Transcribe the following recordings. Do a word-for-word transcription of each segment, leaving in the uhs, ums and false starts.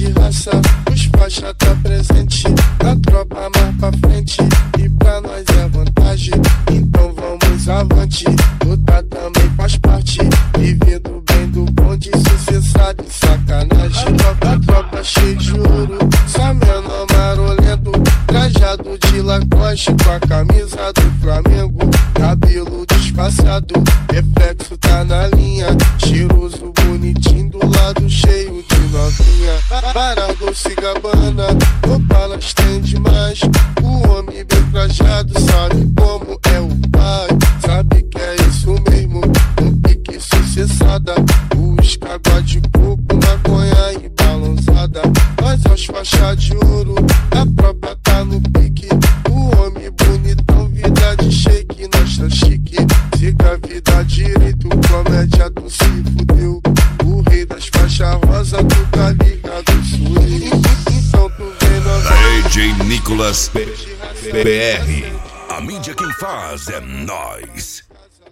de raça, os faixa tá presente, a tropa mais pra frente, e pra nós é vantagem, então vamos avante, lutar também faz parte, vivendo bem do bonde, sucessar de sacanagem, a tropa cheia de ouro, só menor marolento, trajado de Lacoste com a camisa do Flamengo, cabelo disfarçado, reflexo tá na linha, cheiroso, bonitinho, do lado cheio de novinha. Para Dolce Gabbana, Opala tem demais, o homem bem trajado sabe como é o pai, sabe que é isso mesmo, um pique sucessada, os caguá de coco, maconha e balançada, nós é os faixa de ouro, a própria tá no pique, o homem bonitão, vida de shake, nós tá chique, siga a vida direito, comédia tu se fudeu, o rei das faixas rosa, tu tá ligado, sou eu, então tu vem nós. D J Nicolas B R, a mídia quem faz é nós.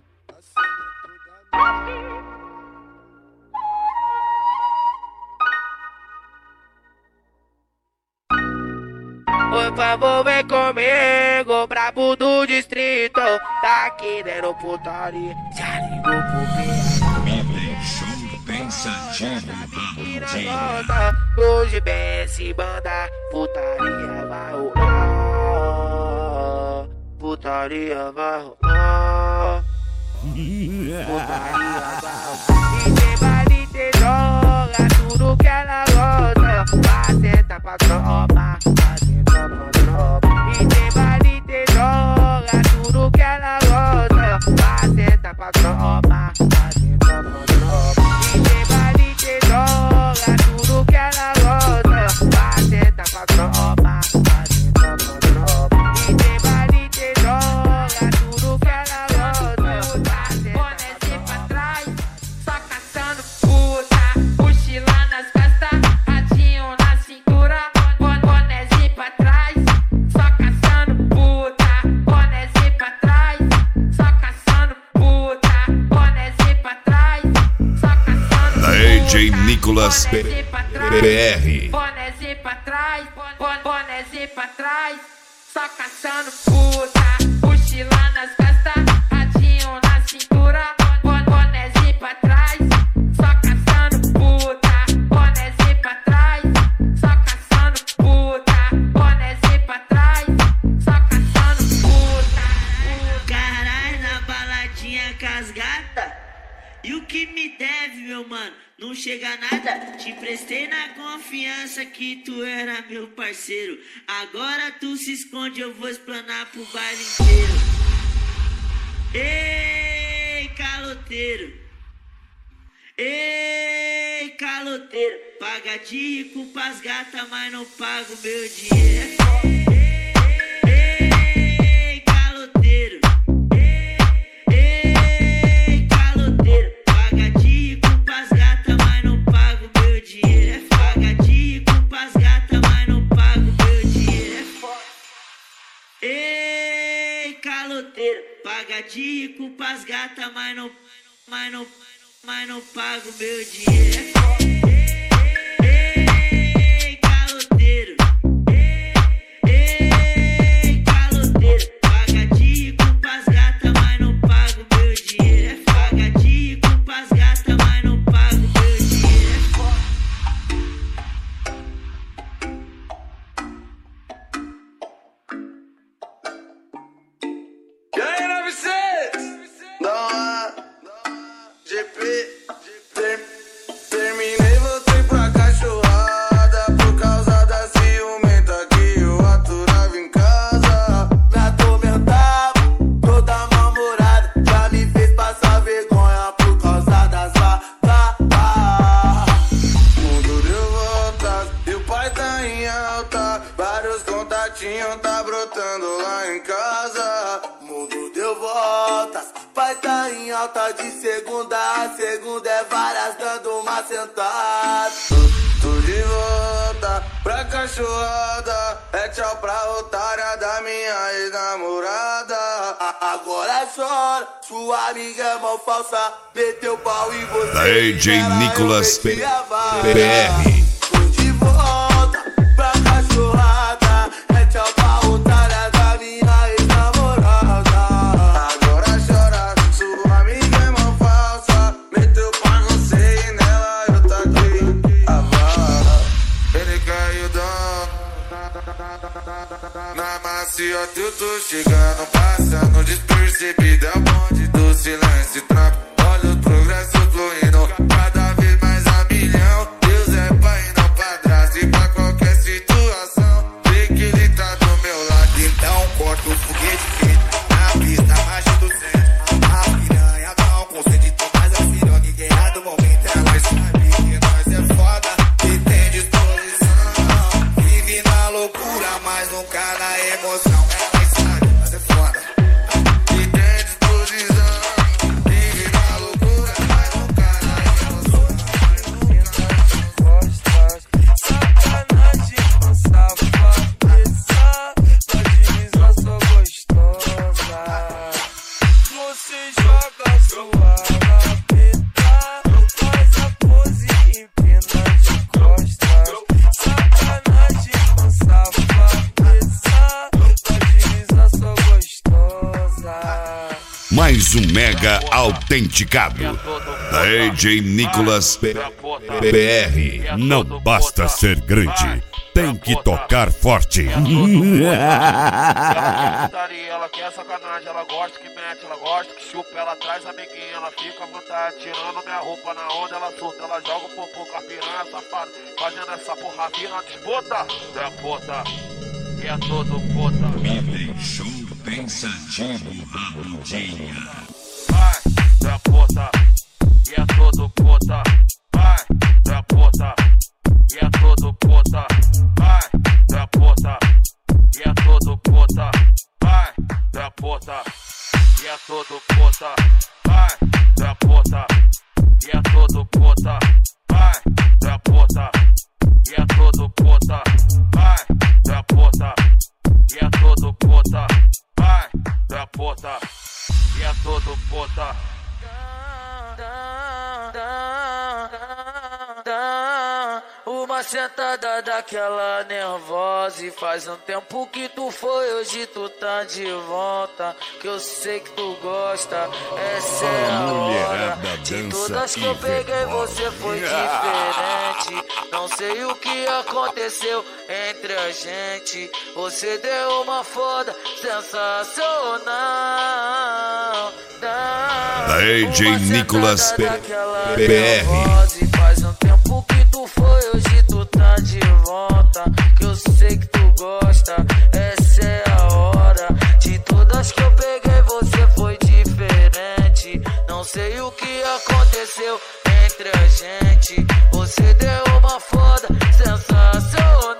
Por favor, vem comigo, brabo do distrito, tá querendo putaria, já ligou pro pé. Me deixou pensativo, Hoje B S banda, putaria vai rolar, putaria vai rolar, putaria vai rolar. E tem baile, tem droga, tudo que ela gosta, vai sentar pra tropa, vai sentar pra tropa. E tem baile, tem droga, tudo que ela gosta, vai sentar pra tropa, vai sentar pra tropa. E tem baile, tem droga, tudo que ela gosta, vai sentar pra tropa, vai sentar pra tropa. E tem baile, tem droga, tudo que ela gosta, vai sentar pra trás, só caçando puta, mochila nas costas, radinho na cintura, bonézinho pra trás, só caçando puta, bonézinho pra trás, só caçando puta, bonézinho pra trás, só caçando puta, D J Nicolas B R, bonézinho pra trás, bonézinho pra trás, só caçando puta, mochila nas costas, radinho na cintura, bonézinho pra trás, só caçando puta, bonézinho pra trás, só caçando puta, bonézinho pra trás, só caçando puta. Caralho, na baladinha com as gatas, e o que me deve, meu mano? Não chega nada, te prestei na confiança que tu era meu parceiro. Agora tu se esconde, eu vou explanar pro baile inteiro. Ei, caloteiro, ei, caloteiro, paga de rico pras gatas, mas não pago meu dinheiro. Ei, caloteiro, ei, caloteiro, paga de rico pras gatas, mas não pago meu dinheiro. Paga de rico pras gatas, mas não pago meu dinheiro. Ei, caloteiro, paga de rico pras gatas, mas não, mas não, mas não pago meu dinheiro. Ei, caloteiro, ei, caloteiro, paga de rico pras gatas, mas não pago meu dinheiro. Paga de rico pras gatas, mas não pago meu dinheiro. E aí, nove seis? Dá uma G P, ter, terminei, voltei pra cachorrada por causa da ciumenta que eu aturava em casa. Me atormentava, toda mal-humorada, já me fez passar vergonha por causa das vacas. Mundo deu voltas e o pai tá em alta, vários contatinhos tá brotando lá em casa. Mundo deu voltas, pai tá em alta, de segunda a segunda é várias dando uma sentada. Tô de volta pra cachorrada, é tchau pra otária da minha ex-namorada. A- Agora chora, sua amiga é mó falsa, meteu pau em você. D J ela, eu Nicolas meti a vara. B R. Tô de volta chegando, passando despercebido. É o bonde do silêncio e trap. Olha o progresso fluindo, cada vez mais a milhão. Deus é pai e não padrasto, e pra qualquer situação sei que ele tá do meu lado. Então corta o foguete quente na pista, marcha do centro. A piranha não concede todas as pirogue. Guerra do momento, elas sabem que nós é foda e tem disposição. Vive na loucura, mas nunca na emoção. Elas sabem, nós é foda e tem disposição. Vive na loucura, mas nunca na emoção. Sacanagem com safadeza, tua divisa sou gostosa. Você joga sua lapeta, faz a pose e empina de costas. Sacanagem com safadeza, tua divisa sou gostosa. Mais um mega autenticado. D J Nicolas P R. Não basta ser grande, tem que tocar forte. Ela quer sacanagem, ela gosta que mete, ela gosta que chupa, ela traz amiguinha, ela fica à vontade, tirando minha roupa na onda, ela surta, ela joga o popô com a piranha safada, fazendo essa porra vira disputa. É puta, que é todo puta. Me deixou pensativo, Rabudinha. Vai, é puta, que é todo puta. Vai, é puta, que é todo puta. Vai, é puta, que é todo puta. Vai, é puta, que é todo puta. Vai, é puta, que é todo puta. Vai, é puta, que é todo puta. Vai, é puta, que é todo puta. Vai, é puta, que é todo puta. Uma sentada daquela nervosa, e faz um tempo que tu foi, hoje tu tá de volta. Que eu sei que tu gosta, essa é a hora. De todas que eu peguei você foi diferente. Não sei o que aconteceu entre a gente. Você deu uma foda sensacional. D J Nicolas P R. Faz um tempo que tu foi, hoje tu tá de volta. Que eu sei que tu gosta, essa é a hora. De todas que eu peguei você foi diferente. Não sei o que aconteceu entre a gente. Você deu uma foda sensacional.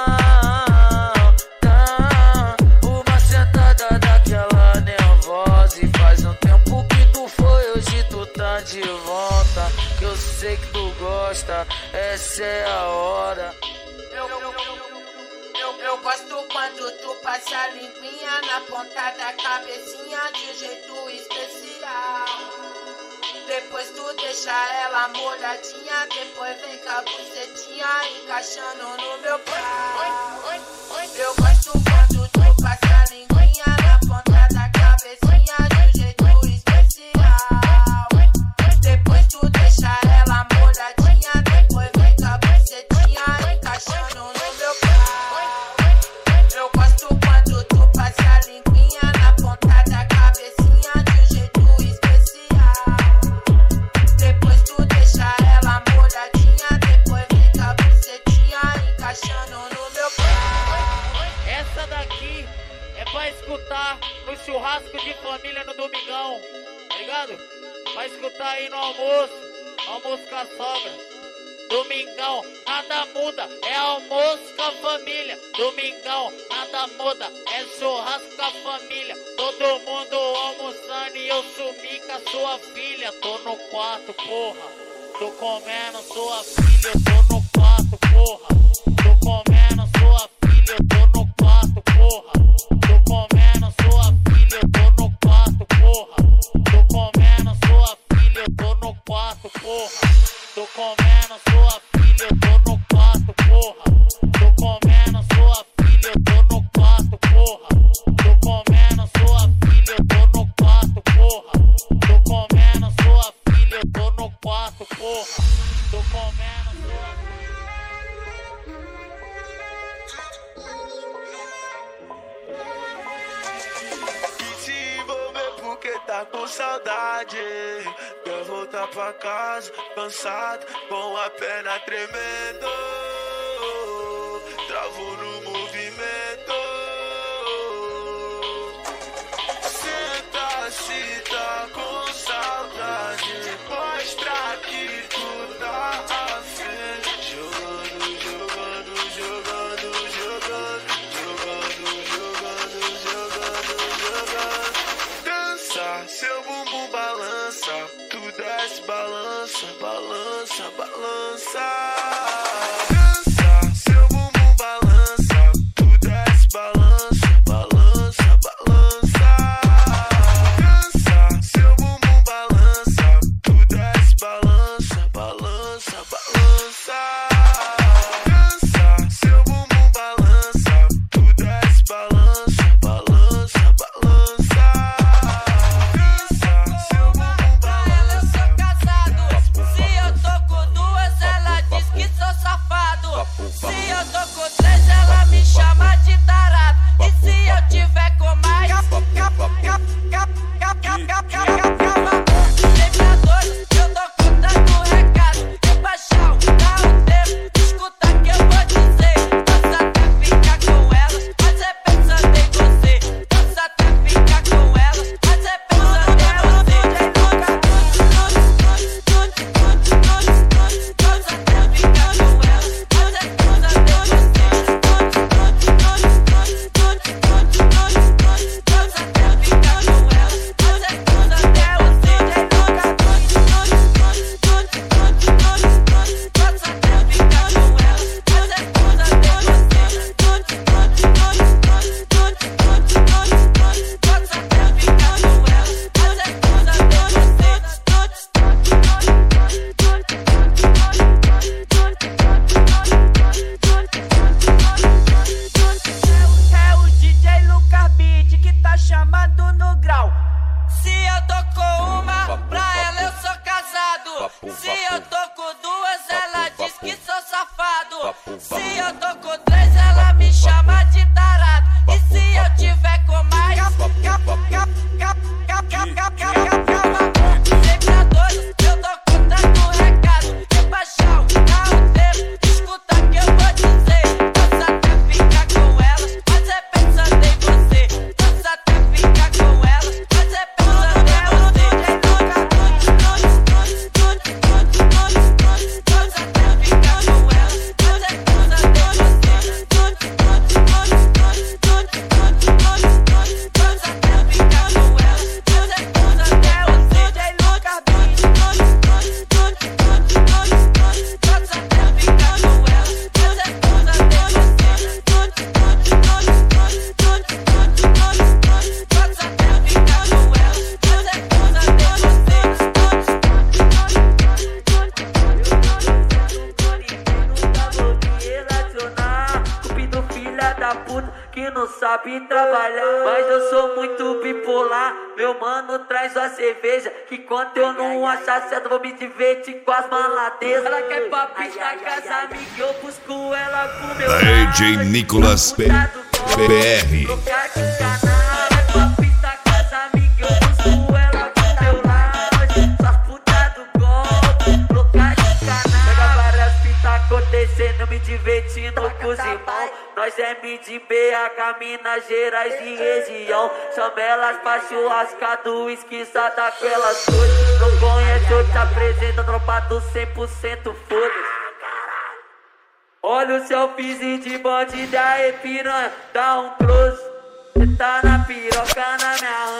Tá, uma sentada daquela nervosa, e faz um tempo que tu foi, hoje tu tá de volta. Que eu sei que tu gosta, essa é a hora. Eu, eu, eu, eu, eu gosto quando tu passa a linguinha na ponta da cabecinha de jeito especial. Depois tu deixa ela molhadinha, depois vem com a bucetinha encaixando no meu pau. Eu gosto quando tu passa a linguinha na ponta da cabecinha de jeito especial. Depois tu deixa ela molhadinha, depois vem com a bucetinha encaixando no meu pau. Eu gosto quando tu passa a linguinha na ponta da cabecinha de jeito especial. Depois tu deixa ela molhadinha, depois vem com a bucetinha encaixando no meu pau. Essa daqui é pra escutar no churrasco de família no domingão, tá ligado? Pra escutar aí no almoço, almoço com a sogra. Domingão, nada muda, é almoço com a família. Domingão, nada muda, é churrasco com a família. Todo mundo almoçando e eu sumi com a sua filha. Tô no quarto, porra, tô comendo sua filha. Eu tô no quarto, porra, tô comendo sua filha. Eu tô no quarto, porra, tô comendo sua filha. Eu tô no quarto, porra, tô comendo sua filha. Eu tô no quarto, porra, tô comendo sua filha. Eu tô no quarto, porra, tô comendo sua filha. Eu tô no quarto, porra, tô comendo sua filha. Eu tô no quarto, porra, tô comendo sua filha. Eu tô no quarto, porra, tô comendo sua filha. tá com saudade, quer voltar pra casa, cansado, com a perna tremendo, travou no movimento. Senta se tá com saudade, mostra que tu tá afim. Jogando, jogando, jogando, jogando, jogando, jogando, jogando. Dança, seu bumbum balança, tu desce, balança, balança, balança. Dança, seu bumbum balança, tu desce, balança, balança, balança. Dança, seu bumbum balança, tu desce, balança, balança, balança. Dança, seu bumbum balança, tu desce, balança, balança, balança. Dança, seu bumbum balança. Eu sou casado, se eu tô com duas, ela diz que sou safado. Se eu tô com três, ela me chama de tarado. E se eu tiver com mais, eu tô contando o recado. E paixão, dá um tempo, escuta que eu vou dizer. Posso até ficar com elas, mas é pensando em você. Posso até ficar com elas, mas é pensando em você. Posso até ficar com elas, mas é pensando em É o D J Lucas Beat que tá chamando no grau. Se eu tô com uma, pra ela eu sou casado. Se eu tô com duas, ela diz que sou safado. Se eu tô com três, ela me chama de tarado. E se eu tiver com mais, sempre doido, eu tô contando o recado. E paixão, dá um tempo, escuta que eu vou dizer. Posso até ficar com elas, mas é pensando em você. Posso até ficar com elas, mas é pensando em você. Posso até ficar com elas, mas é pensando em você. Posso até ficar com elas, mas é pensando em você. D J Lucas Beat. Posso até ficar com elas, mas é pensando em você. Posso até ficar com elas, mas é Cupido, filha da puta, que não sabe trabalhar. Mas eu sou muito bipolar, meu mano traz a cerveja, que quando eu não achar certo vou me divertir com as maladezas. Ela quer pra pista com as amigas, eu busco ela com meu D J Nicolas P R. Acontecendo, me divertindo com os irmãos. Nós é M de B H, Minas Gerais e região. Chama elas pra churrascado, esquiçada com elas duas. Não conhece, eu te apresento, tropa do cem por cento, foda-se. Olha o selfiezinho de bandida aí, piranha, dá um close. Cê tá na piroca na minha